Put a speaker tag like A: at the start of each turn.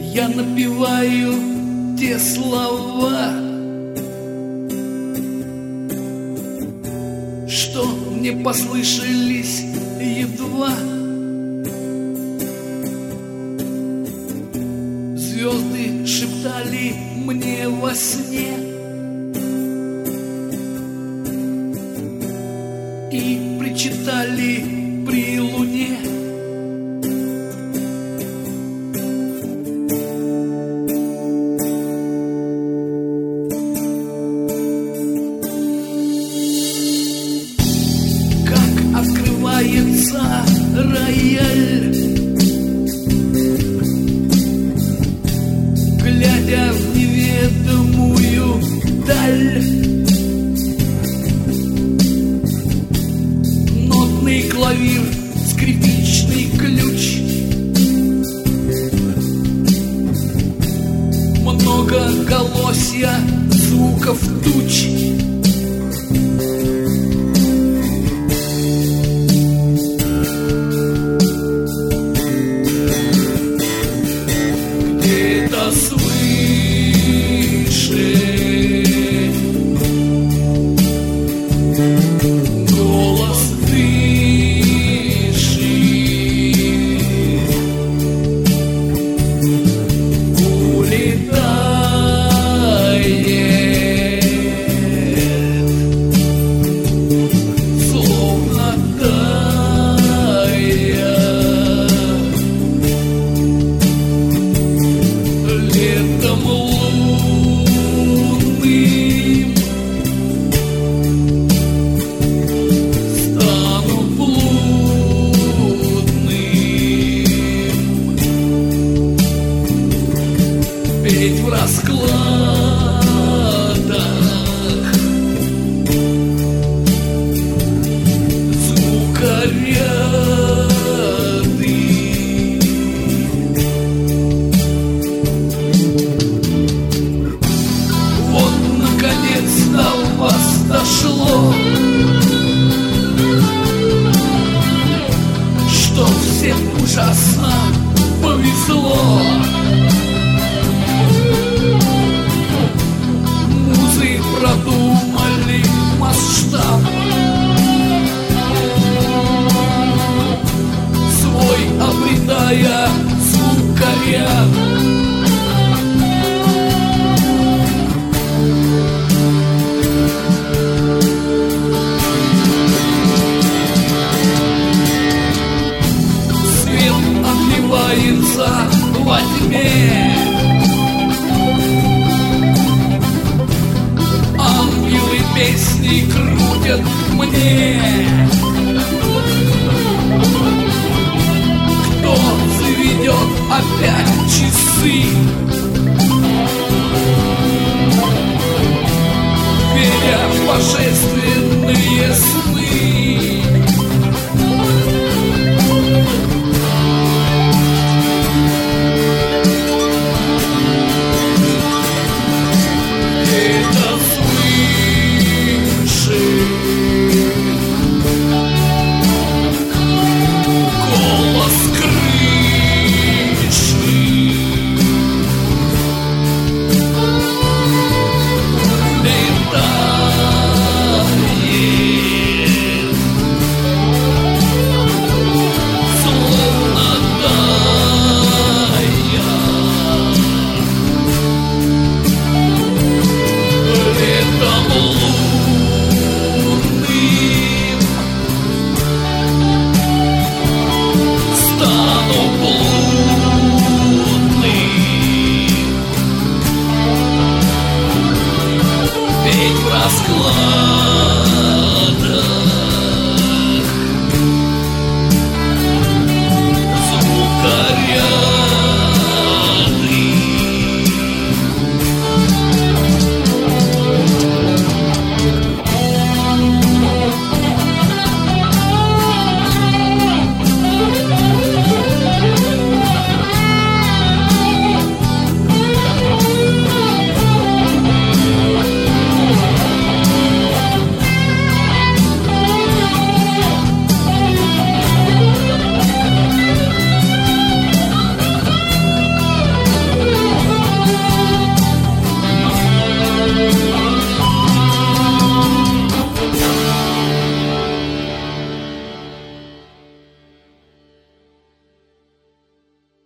A: Я напеваю те слова, что мне послышались едва. Звезды шептали мне во сне и причитали при луне. Как открывается рояль, глядя в неведомую даль. Нотный клавир, скрипичный ключ, многоголосья звуков туч. Где-то свыше голос дышит, улетает, словно тая. Летом лунным стану блудным, петь в раскладах звукоряды. Вот наконец до вас дошло, что всем ужасно повезло. Музы продумали масштаб свой, обретая звукоряд. Свет отливается во тьме, ангелы песни крутят мне. Кто заведет опять часы, веря в божественные сны? Где-то свыше голос крыши, летает, словно тая. Летом лунным стану блудным, петь в раскладах звукоряд.